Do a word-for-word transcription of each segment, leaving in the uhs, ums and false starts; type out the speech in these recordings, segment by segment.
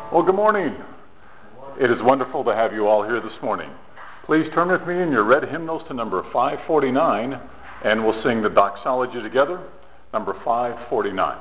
Well, good morning. It is wonderful to have you all here this morning. Please turn with me in your red hymnals to number five forty-nine, and we'll sing the doxology together, number five forty-nine.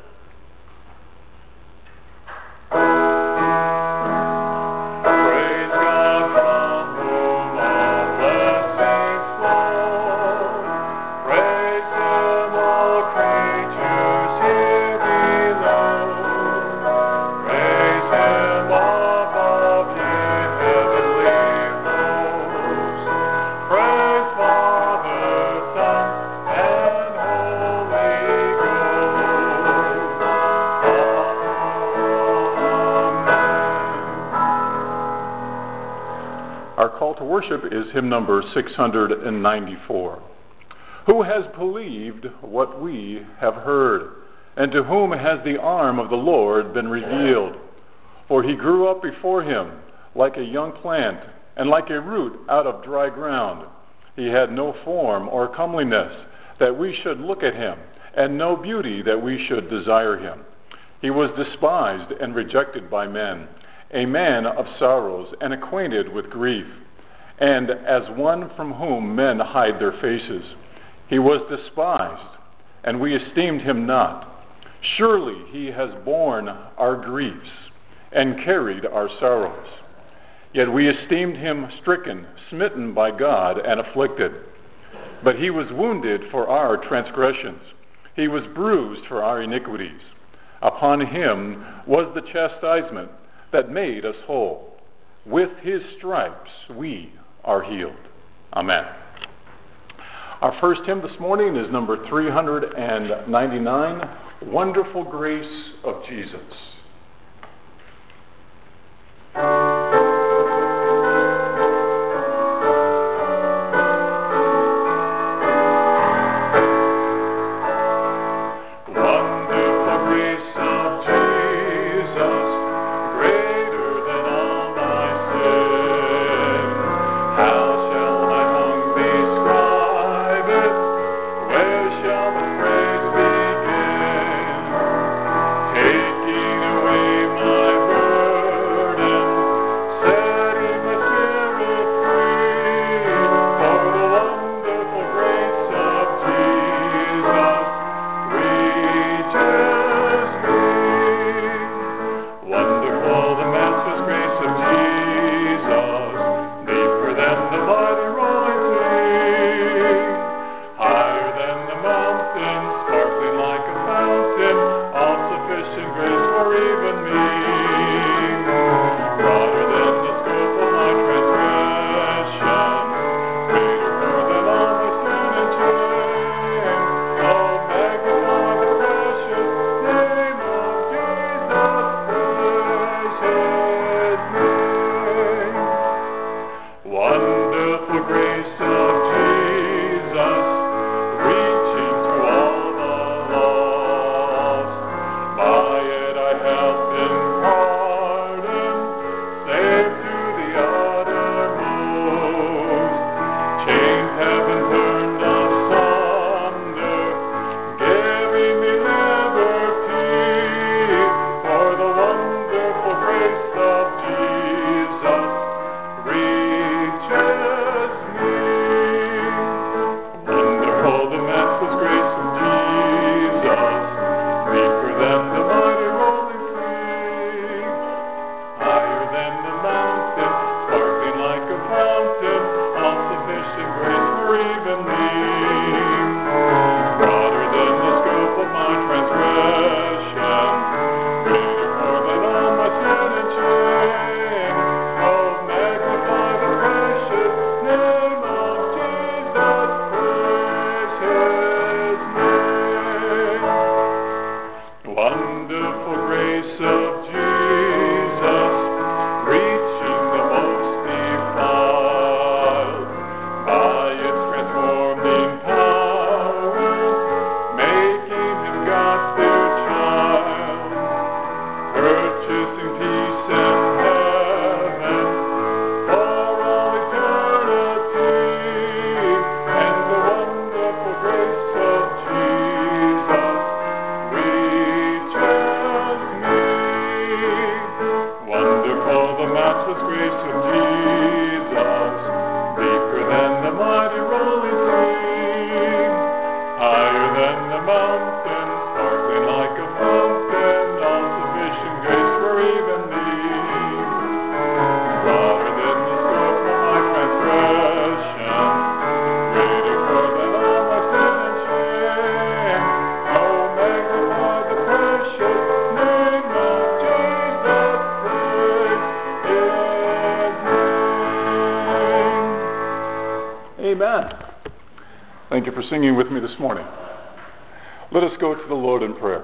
Worship is hymn number six hundred ninety-four. Who has believed what we have heard, and to whom has the arm of the Lord been revealed? For he grew up before him like a young plant, and like a root out of dry ground. He had no form or comeliness that we should look at him, and no beauty that we should desire him. He was despised and rejected by men, a man of sorrows and acquainted with grief. And as one from whom men hide their faces, he was despised, and we esteemed him not. Surely he has borne our griefs and carried our sorrows. Yet we esteemed him stricken, smitten by God, and afflicted. But he was wounded for our transgressions. He was bruised for our iniquities. Upon him was the chastisement that made us whole. With his stripes we are healed. Amen. Our first hymn this morning is number three hundred ninety-nine, Wonderful Grace of Jesus. Taking Thank you for singing with me this morning. Let us go to the Lord in prayer.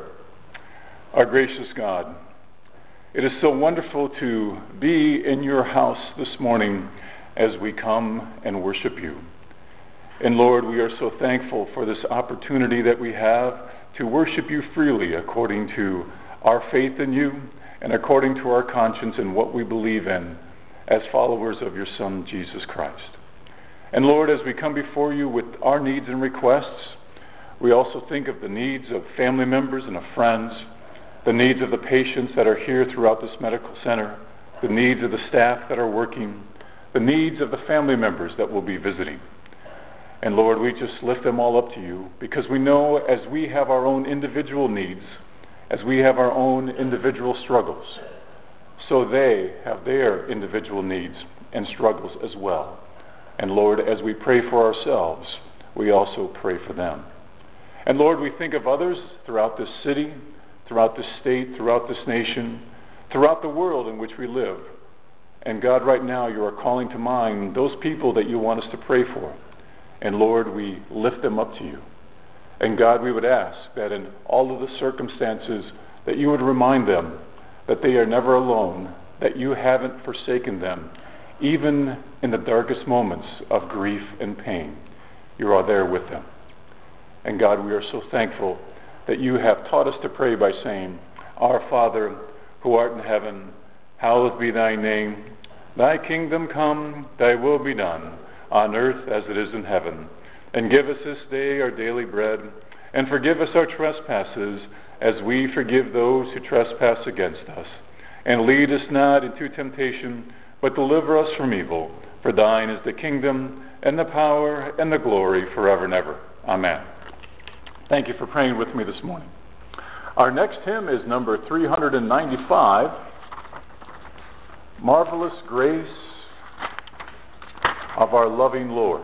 Our gracious God, it is so wonderful to be in your house this morning as we come and worship you. And Lord, we are so thankful for this opportunity that we have to worship you freely according to our faith in you and according to our conscience and what we believe in as followers of your Son, Jesus Christ. And Lord, as we come before you with our needs and requests, we also think of the needs of family members and of friends, the needs of the patients that are here throughout this medical center, the needs of the staff that are working, the needs of the family members that will be visiting. And Lord, we just lift them all up to you because we know as we have our own individual needs, as we have our own individual struggles, so they have their individual needs and struggles as well. And Lord, as we pray for ourselves, we also pray for them. And Lord, we think of others throughout this city, throughout this state, throughout this nation, throughout the world in which we live. And God, right now you are calling to mind those people that you want us to pray for. And Lord, we lift them up to you. And God, we would ask that in all of the circumstances that you would remind them that they are never alone, that you haven't forsaken them, even in the darkest moments of grief and pain. You are there with them. And God, we are so thankful that you have taught us to pray by saying, Our Father, who art in heaven, hallowed be thy name. Thy kingdom come, thy will be done, on earth as it is in heaven. And give us this day our daily bread, and forgive us our trespasses, as we forgive those who trespass against us. And lead us not into temptation, but deliver us from evil. For thine is the kingdom, and the power, and the glory, forever and ever. Amen. Thank you for praying with me this morning. Our next hymn is number three hundred ninety-five, Marvelous Grace of Our Loving Lord.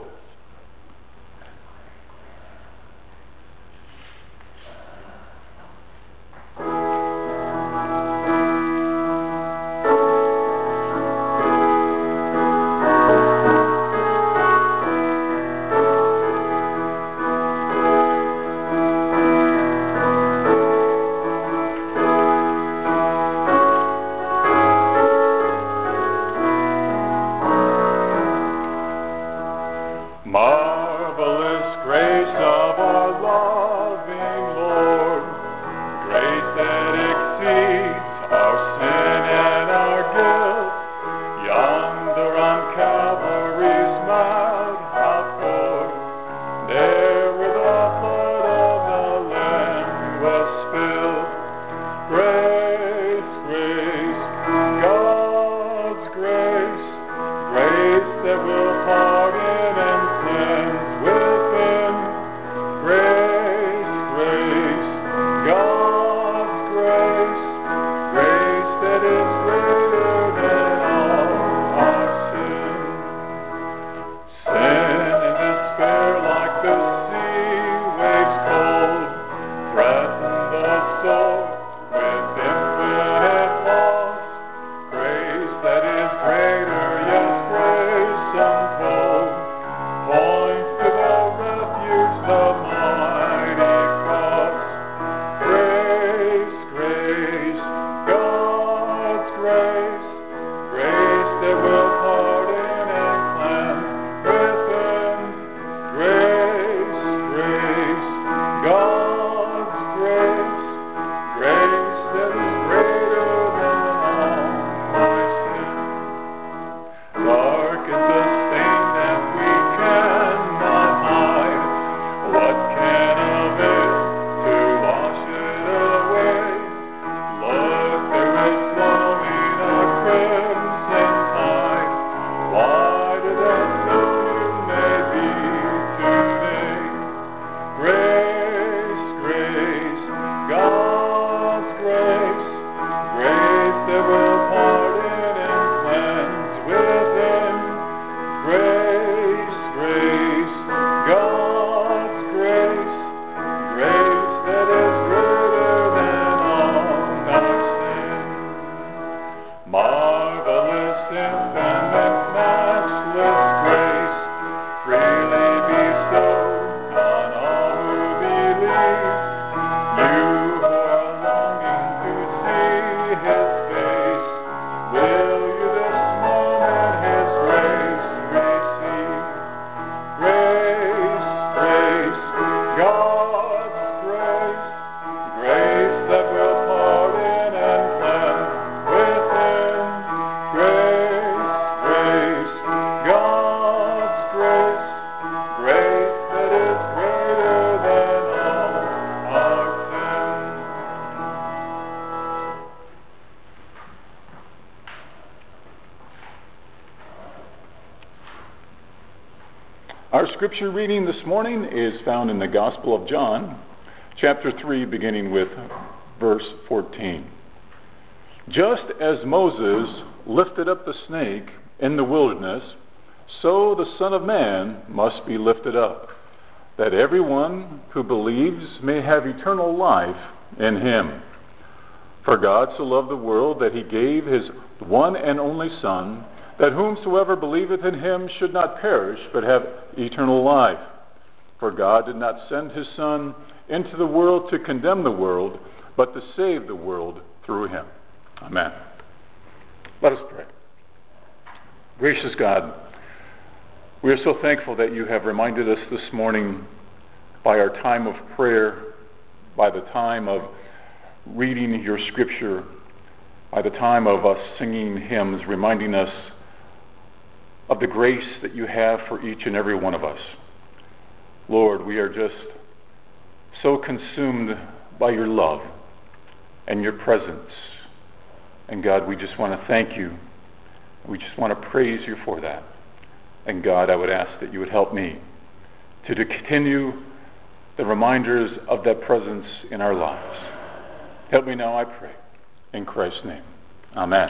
Our scripture reading this morning is found in the Gospel of John, chapter three, beginning with verse fourteen. Just as Moses lifted up the snake in the wilderness, so the Son of Man must be lifted up, that everyone who believes may have eternal life in him. For God so loved the world that he gave his one and only Son, that whomsoever believeth in him should not perish, but have eternal life. For God did not send his Son into the world to condemn the world, but to save the world through him. Amen. Let us pray. Gracious God, we are so thankful that you have reminded us this morning by our time of prayer, by the time of reading your scripture, by the time of us singing hymns, reminding us of the grace that you have for each and every one of us. Lord, we are just so consumed by your love and your presence. And God, we just want to thank you. We just want to praise you for that. And God, I would ask that you would help me to, to continue the reminders of that presence in our lives. Help me now, I pray. In Christ's name. Amen.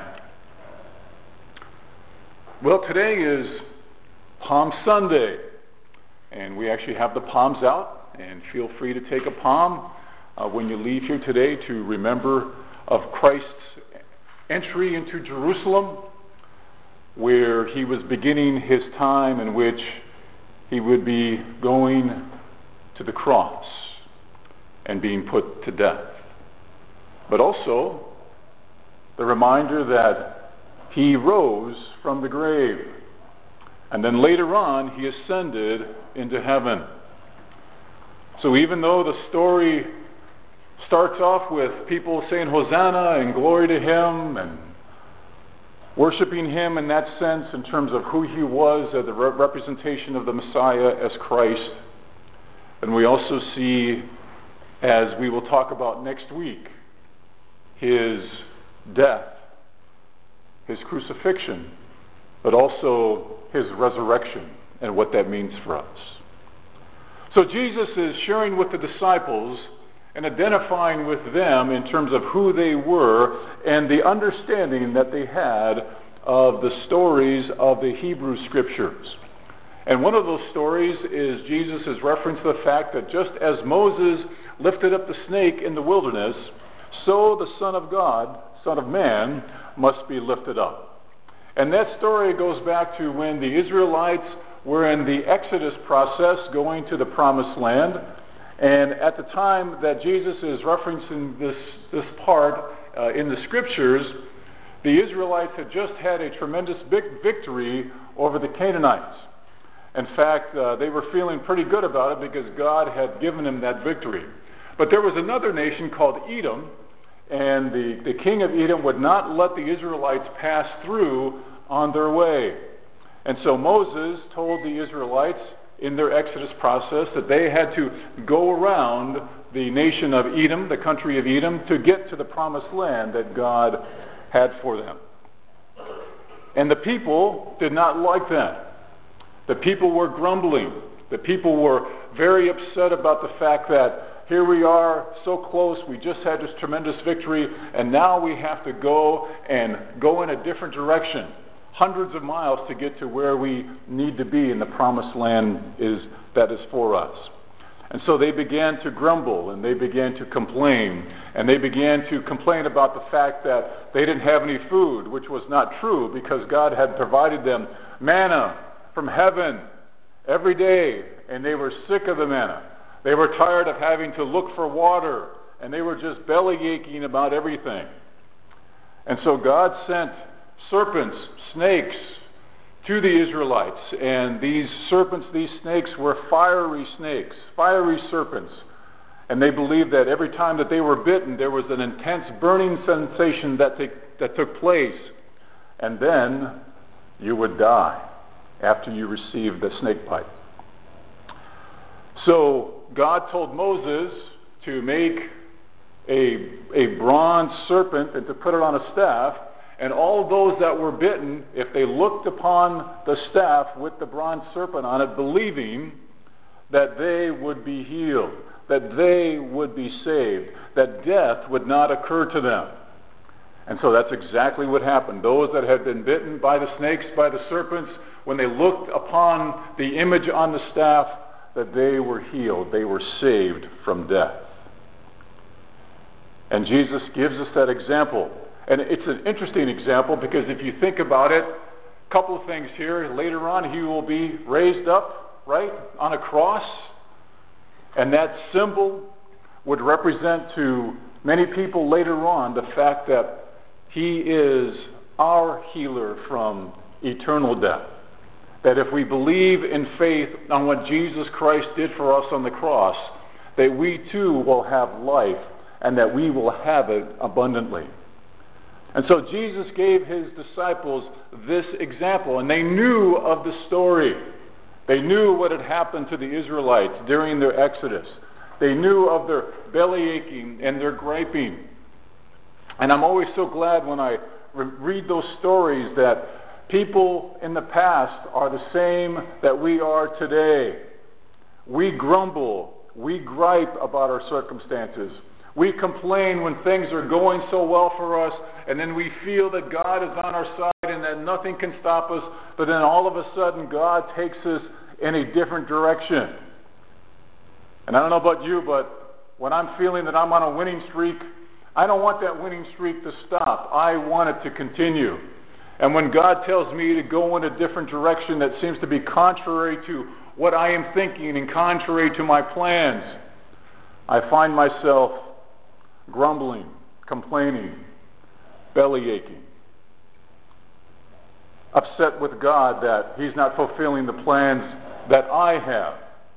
Well, today is Palm Sunday. And we actually have the palms out. And feel free to take a palm uh, when you leave here today to remember of Christ's entry into Jerusalem, where he was beginning his time in which he would be going to the cross and being put to death. But also the reminder that he rose from the grave, and then later on he ascended into heaven. So even though the story starts off with people saying Hosanna and glory to him and worshiping him in that sense in terms of who he was as the re- representation of the Messiah as Christ, and we also see, as we will talk about next week, his death, his crucifixion, but also his resurrection and what that means for us. So Jesus is sharing with the disciples and identifying with them in terms of who they were and the understanding that they had of the stories of the Hebrew Scriptures. And one of those stories is Jesus' reference to the fact that just as Moses lifted up the snake in the wilderness, so the Son of God, Son of Man, must be lifted up. And that story goes back to when the Israelites were in the Exodus process going to the Promised Land. And at the time that Jesus is referencing this, this part uh, in the Scriptures, the Israelites had just had a tremendous big victory over the Canaanites. In fact, uh, they were feeling pretty good about it because God had given them that victory. But there was another nation called Edom, and the, the king of Edom would not let the Israelites pass through on their way. And so Moses told the Israelites in their Exodus process that they had to go around the nation of Edom, the country of Edom, to get to the promised land that God had for them. And the people did not like that. The people were grumbling. The people were very upset about the fact that here we are, so close, we just had this tremendous victory, and now we have to go and go in a different direction, hundreds of miles to get to where we need to be in the promised land is that is for us. And so they began to grumble, and they began to complain, and they began to complain about the fact that they didn't have any food, which was not true because God had provided them manna from heaven every day, and they were sick of the manna. They were tired of having to look for water, and they were just belly aching about everything. And so God sent serpents, snakes, to the Israelites, and these serpents, these snakes were fiery snakes, fiery serpents. And they believed that every time that they were bitten, there was an intense burning sensation that, take, that took place. And then you would die after you received the snake bite. So God told Moses to make a, a bronze serpent and to put it on a staff, And all those that were bitten, if they looked upon the staff with the bronze serpent on it, believing that they would be healed, that they would be saved, that death would not occur to them. And so that's exactly what happened. Those that had been bitten by the snakes, by the serpents, when they looked upon the image on the staff, that they were healed, they were saved from death. And Jesus gives us that example. And it's an interesting example because if you think about it, a couple of things here. Later on, he will be raised up, right, on a cross. And that symbol would represent to many people later on the fact that he is our healer from eternal death. That if we believe in faith on what Jesus Christ did for us on the cross, that we too will have life and that we will have it abundantly. And so Jesus gave his disciples this example, and they knew of the story. They knew what had happened to the Israelites during their exodus. They knew of their belly aching and their griping. And I'm always so glad when I re- read those stories that people in the past are the same that we are today. We grumble, we gripe about our circumstances. We complain when things are going so well for us, and then we feel that God is on our side and that nothing can stop us, but then all of a sudden God takes us in a different direction. And I don't know about you, but when I'm feeling that I'm on a winning streak, I don't want that winning streak to stop. I want it to continue. And when God tells me to go in a different direction that seems to be contrary to what I am thinking and contrary to my plans, I find myself grumbling, complaining, belly aching, upset with God that he's not fulfilling the plans that I have.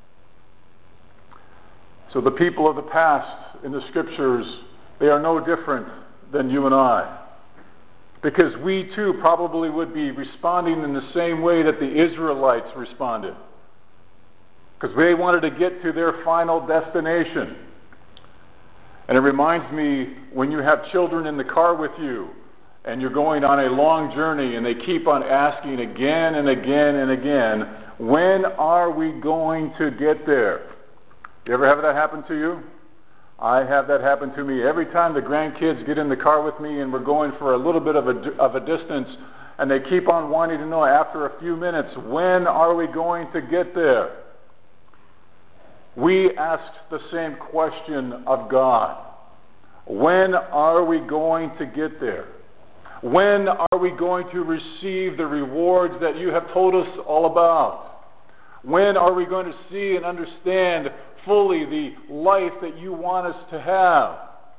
So the people of the past in the scriptures, they are no different than you and I. Because we too probably would be responding in the same way that the Israelites responded. Because they wanted to get to their final destination. And it reminds me when you have children in the car with you and you're going on a long journey and they keep on asking again and again and again, when are we going to get there? You ever have that happen to you? I have that happen to me. Every time the grandkids get in the car with me and we're going for a little bit of a, of a distance and they keep on wanting to know after a few minutes, when are we going to get there? We asked the same question of God. When are we going to get there? When are we going to receive the rewards that you have told us all about? When are we going to see and understand fully the life that you want us to have?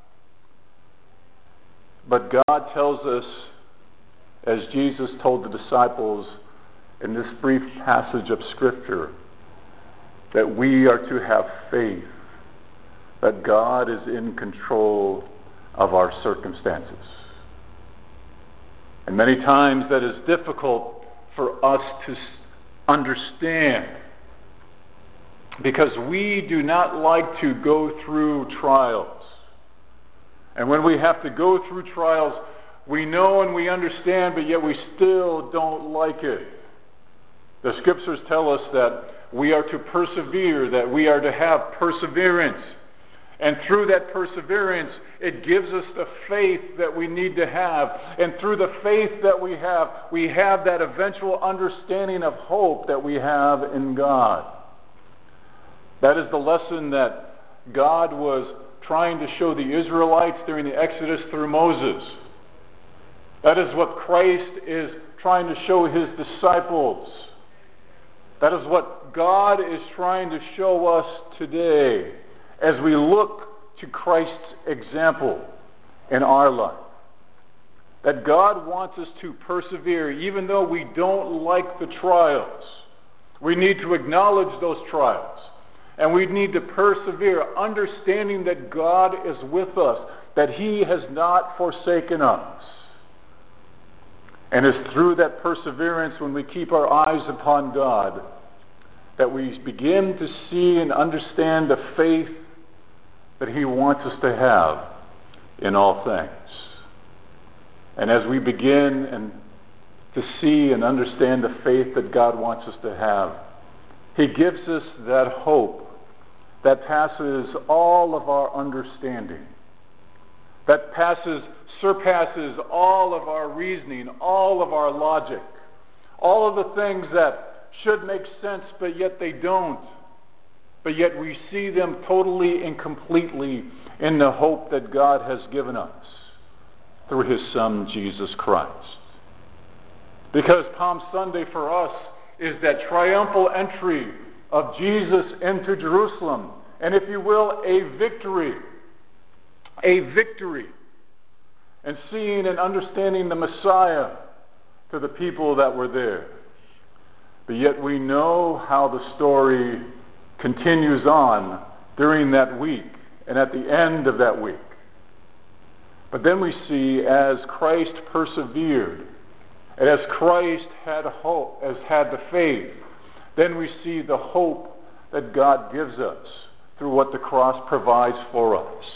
But God tells us, as Jesus told the disciples in this brief passage of Scripture, that we are to have faith that God is in control of our circumstances. And many times that is difficult for us to understand, because we do not like to go through trials. And when we have to go through trials, we know and we understand, but yet we still don't like it. The Scriptures tell us that we are to persevere, that we are to have perseverance. And through that perseverance, it gives us the faith that we need to have. And through the faith that we have, we have that eventual understanding of hope that we have in God. That is the lesson that God was trying to show the Israelites during the Exodus through Moses. That is what Christ is trying to show his disciples. That is what God is trying to show us today as we look to Christ's example in our life. That God wants us to persevere even though we don't like the trials. We need to acknowledge those trials. And we need to persevere, understanding that God is with us, that he has not forsaken us. And it's through that perseverance, when we keep our eyes upon God, that we begin to see and understand the faith that he wants us to have in all things. And as we begin and to see and understand the faith that God wants us to have, He gives us that hope that passes all of our understanding, that passes, surpasses all of our reasoning, all of our logic, all of the things that should make sense, but yet they don't. But yet we see them totally and completely in the hope that God has given us through His Son, Jesus Christ. Because Palm Sunday for us is that triumphal entry of Jesus into Jerusalem. And if you will, a victory. A victory. And seeing and understanding the Messiah to the people that were there. But yet we know how the story continues on during that week and at the end of that week. But then we see as Christ persevered, and as Christ had hope, as had the faith, then we see the hope that God gives us through what the cross provides for us.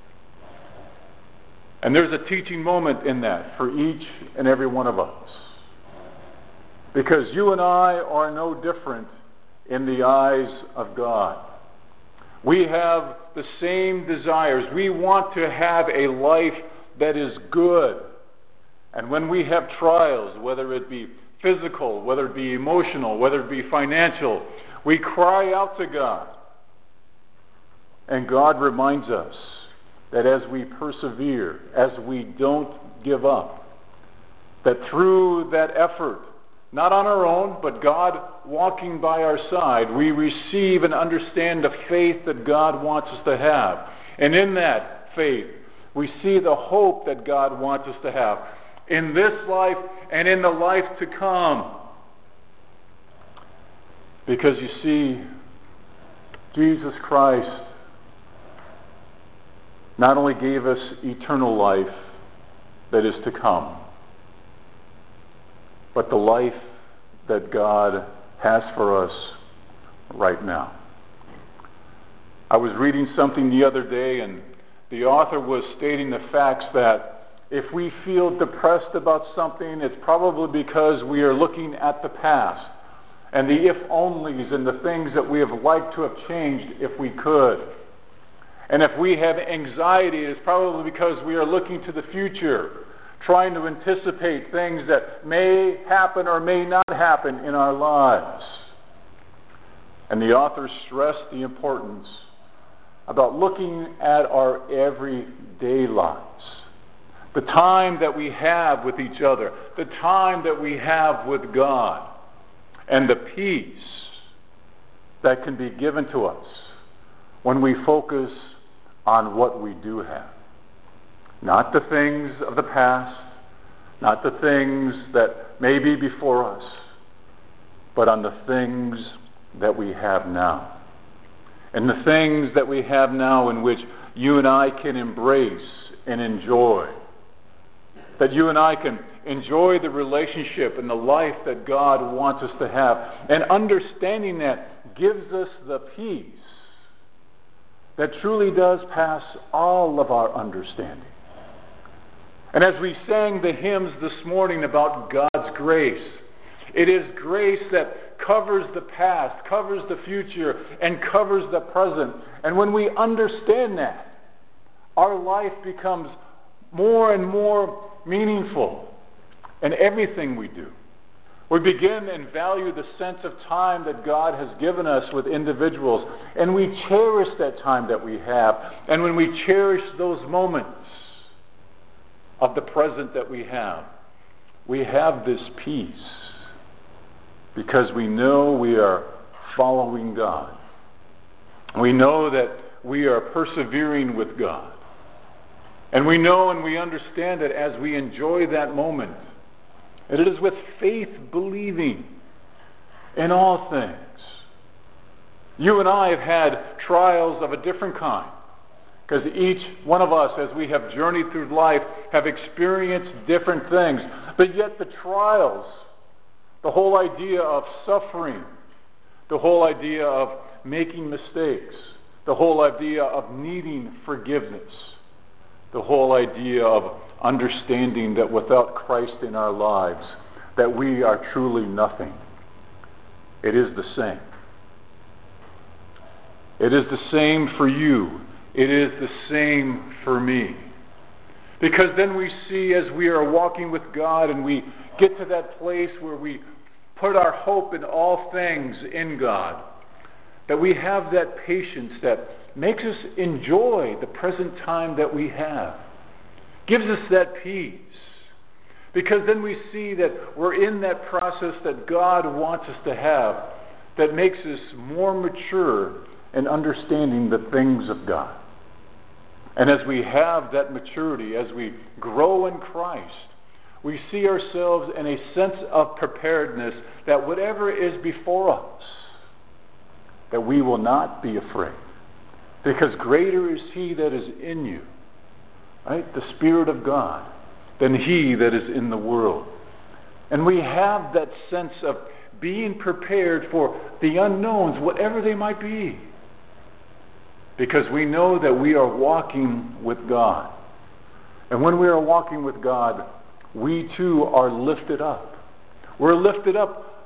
And there's a teaching moment in that for each and every one of us. Because you and I are no different in the eyes of God. We have the same desires. We want to have a life that is good. And when we have trials, whether it be physical, whether it be emotional, whether it be financial, we cry out to God. And God reminds us that as we persevere, as we don't give up, that through that effort, not on our own, but God walking by our side, we receive and understand the faith that God wants us to have. And in that faith, we see the hope that God wants us to have in this life and in the life to come. Because you see, Jesus Christ not only gave us eternal life that is to come, but the life that God has for us right now. I was reading something the other day, and the author was stating the facts that if we feel depressed about something, it's probably because we are looking at the past and the if-onlys and the things that we have liked to have changed if we could. And if we have anxiety, it's probably because we are looking to the future, trying to anticipate things that may happen or may not happen in our lives. And the author stressed the importance about looking at our everyday lives, the time that we have with each other, the time that we have with God, and the peace that can be given to us when we focus on what we do have. Not the things of the past, not the things that may be before us, but on the things that we have now. And the things that we have now in which you and I can embrace and enjoy. That you and I can enjoy the relationship and the life that God wants us to have. And understanding that gives us the peace that truly does pass all of our understanding. And as we sang the hymns this morning about God's grace, it is grace that covers the past, covers the future, and covers the present. And when we understand that, our life becomes more and more meaningful in everything we do. We begin and value the sense of time that God has given us with individuals, and we cherish that time that we have. And when we cherish those moments of the present that we have, we have this peace because we know we are following God. We know that we are persevering with God. And we know and we understand that as we enjoy that moment, it is with faith believing in all things. You and I have had trials of a different kind, because each one of us, as we have journeyed through life, have experienced different things. But yet the trials, the whole idea of suffering, the whole idea of making mistakes, the whole idea of needing forgiveness, The whole idea of understanding that without Christ in our lives, that we are truly nothing. It is the same. It is the same for you. It is the same for me. Because then we see, as we are walking with God and we get to that place where we put our hope in all things in God, that we have that patience that makes us enjoy the present time that we have, gives us that peace. Because then we see that we're in that process that God wants us to have, that makes us more mature in understanding the things of God. And as we have that maturity, as we grow in Christ, we see ourselves in a sense of preparedness that whatever is before us, that we will not be afraid. Because greater is He that is in you, right? The Spirit of God, than he that is in the world. And we have that sense of being prepared for the unknowns, whatever they might be. Because we know that we are walking with God. And when we are walking with God, we too are lifted up. We're lifted up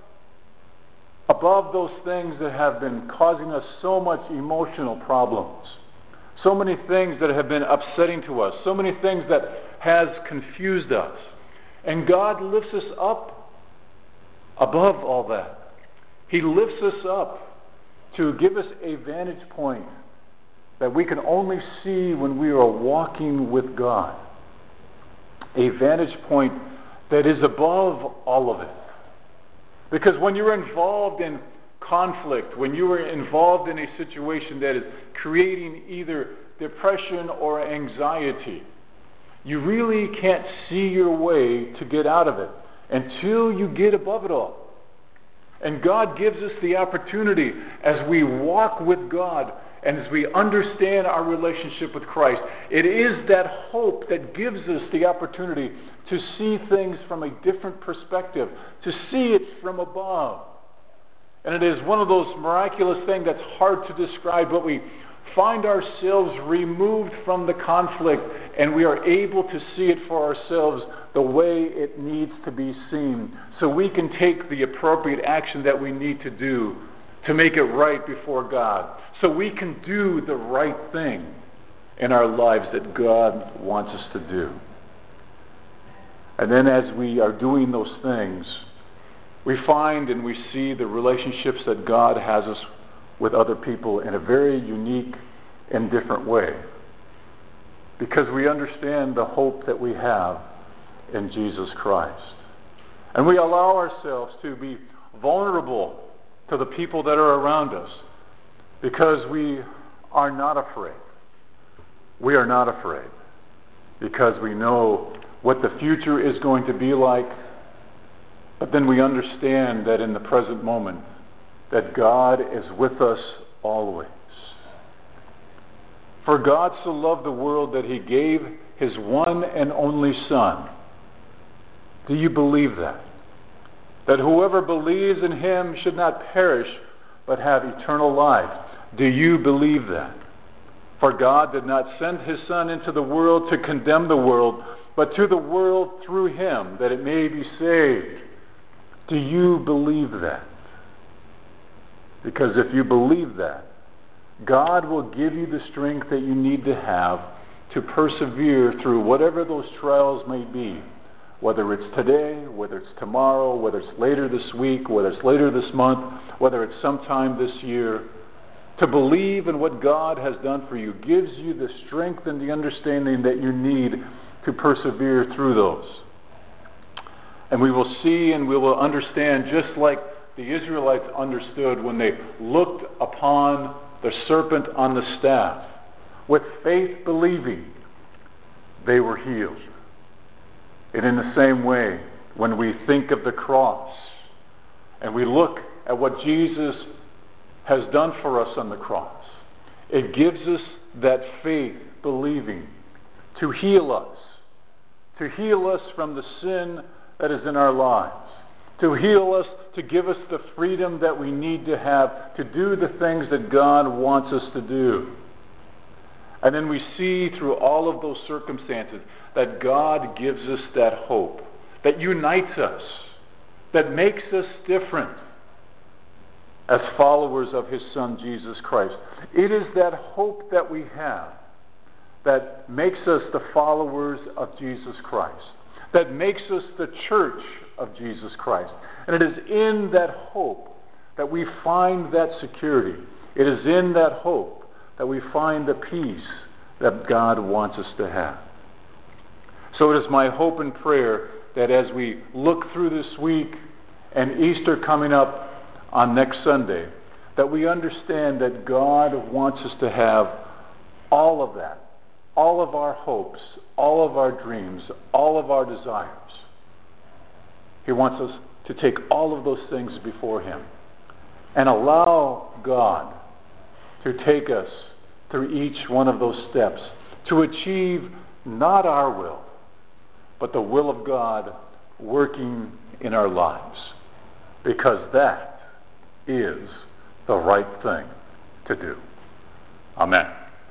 above those things that have been causing us so much emotional problems. So many things that have been upsetting to us. So many things that has confused us. And God lifts us up above all that. He lifts us up to give us a vantage point that we can only see when we are walking with God. A vantage point that is above all of it. Because when you're involved in conflict, when you are involved in a situation that is creating either depression or anxiety, you really can't see your way to get out of it until you get above it all. And God gives us the opportunity as we walk with God and as we understand our relationship with Christ. It is that hope that gives us the opportunity to see things from a different perspective, to see it from above. And it is one of those miraculous things that's hard to describe, but we find ourselves removed from the conflict and we are able to see it for ourselves the way it needs to be seen, so we can take the appropriate action that we need to do to make it right before God, so we can do the right thing in our lives that God wants us to do. And then as we are doing those things, we find and we see the relationships that God has us with other people in a very unique and different way. Because we understand the hope that we have in Jesus Christ. And we allow ourselves to be vulnerable to the people that are around us because we are not afraid. We are not afraid because we know what the future is going to be like, but then we understand that in the present moment that God is with us always. For God so loved the world that He gave His one and only Son. Do you believe that? That whoever believes in Him should not perish, but have eternal life. Do you believe that? For God did not send His Son into the world to condemn the world, but to the world through Him, that it may be saved. Do you believe that? Because if you believe that, God will give you the strength that you need to have to persevere through whatever those trials may be. Whether it's today, whether it's tomorrow, whether it's later this week, whether it's later this month, whether it's sometime this year. To believe in what God has done for you gives you the strength and the understanding that you need to persevere through those. And we will see and we will understand, just like the Israelites understood when they looked upon the serpent on the staff, with faith believing, they were healed. And in the same way, when we think of the cross and we look at what Jesus has done for us on the cross, it gives us that faith believing to heal us, to heal us from the sin that is in our lives, to heal us, to give us the freedom that we need to have to do the things that God wants us to do. And then we see through all of those circumstances that God gives us that hope, that unites us, that makes us different as followers of His Son, Jesus Christ. It is that hope that we have that makes us the followers of Jesus Christ, that makes us the church of Jesus Christ. And it is in that hope that we find that security. It is in that hope that we find the peace that God wants us to have. So it is my hope and prayer that as we look through this week and Easter coming up on next Sunday, that we understand that God wants us to have all of that, all of our hopes, all of our dreams, all of our desires. He wants us to take all of those things before Him and allow God to take us through each one of those steps to achieve not our will, but the will of God working in our lives, because that is the right thing to do. Amen.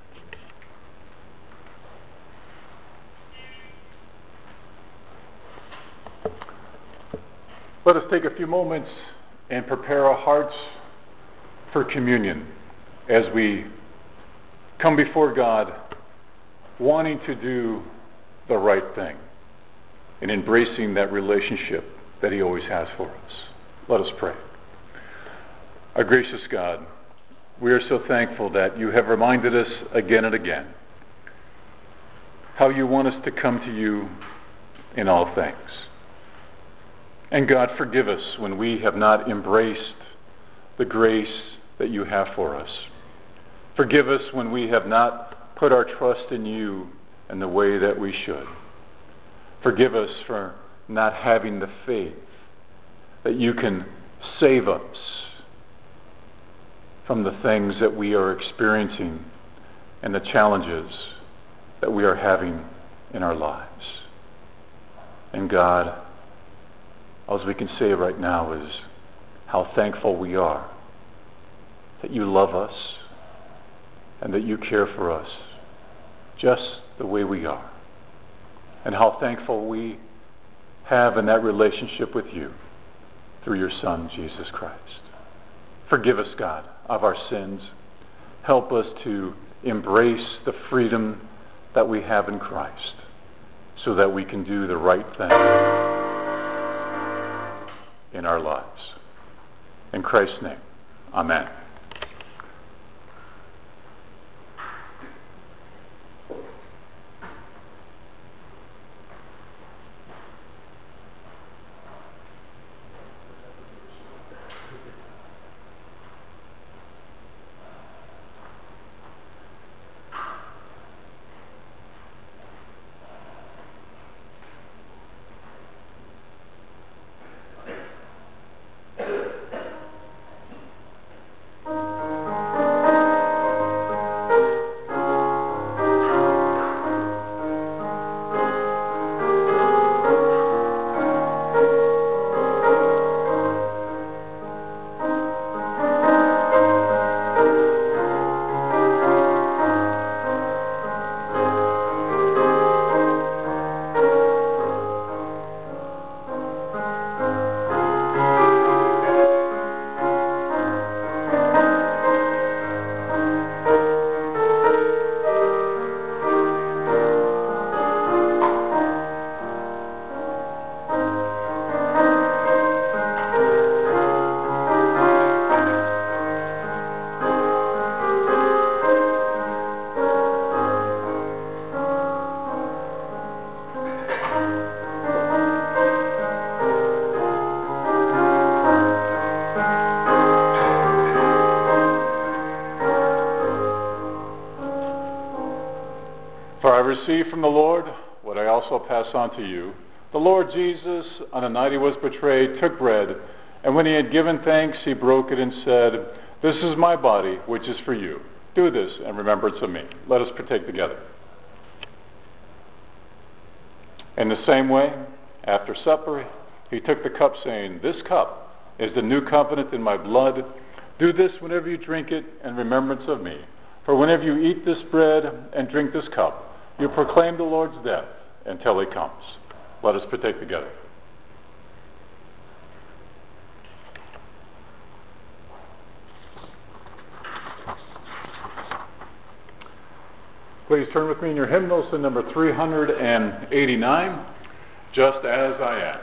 Let us take a few moments and prepare our hearts for communion as we come before God wanting to do the right thing and embracing that relationship that He always has for us. Let us pray. Our gracious God, we are so thankful that You have reminded us again and again how You want us to come to You in all things. And God, forgive us when we have not embraced the grace that You have for us. Forgive us when we have not put our trust in You in the way that we should. Forgive us for not having the faith that You can save us from the things that we are experiencing and the challenges that we are having in our lives. And God, all we can say right now is how thankful we are that You love us and that You care for us just the way we are. And how thankful we have in that relationship with You through Your Son, Jesus Christ. Forgive us, God, of our sins. Help us to embrace the freedom that we have in Christ so that we can do the right thing in our lives. In Christ's name, amen. Received from the Lord what I also pass on to you. The Lord Jesus, on the night He was betrayed, took bread, and when He had given thanks, He broke it and said, "This is my body, which is for you. Do this in remembrance of me." Let us partake together. In the same way, after supper, He took the cup, saying, "This cup is the new covenant in my blood. Do this whenever you drink it in remembrance of me. For whenever you eat this bread and drink this cup, you proclaim the Lord's death until he comes. Let us partake together. Please turn with me in your hymnals to number three eighty-nine, Just As I Am.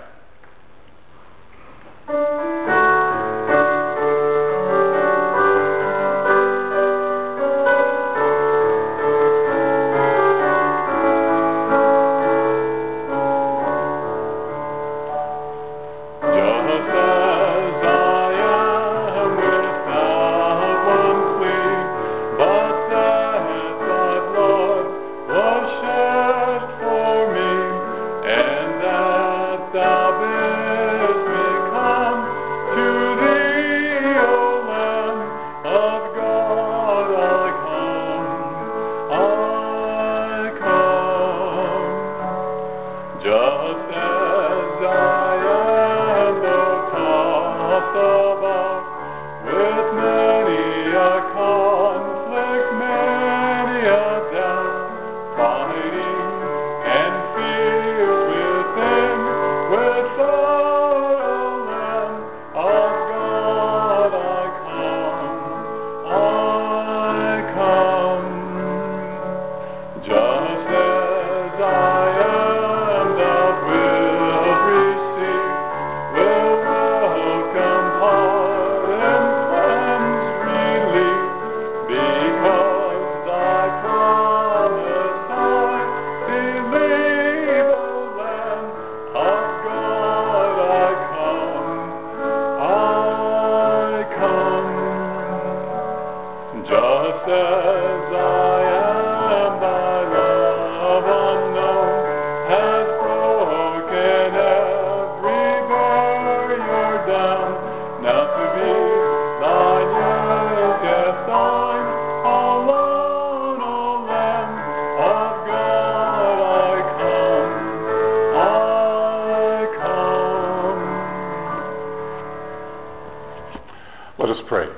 Let us pray.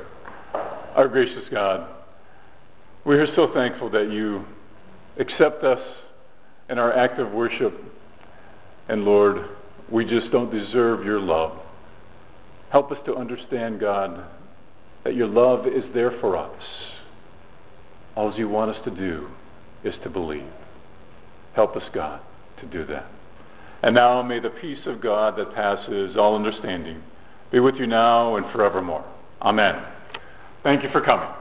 Our gracious God, we are so thankful that you accept us in our act of worship. And Lord, we just don't deserve your love. Help us to understand, God, that your love is there for us. All you want us to do is to believe. Help us, God, to do that. And now may the peace of God that passes all understanding be with you now and forevermore. Amen. Thank you for coming.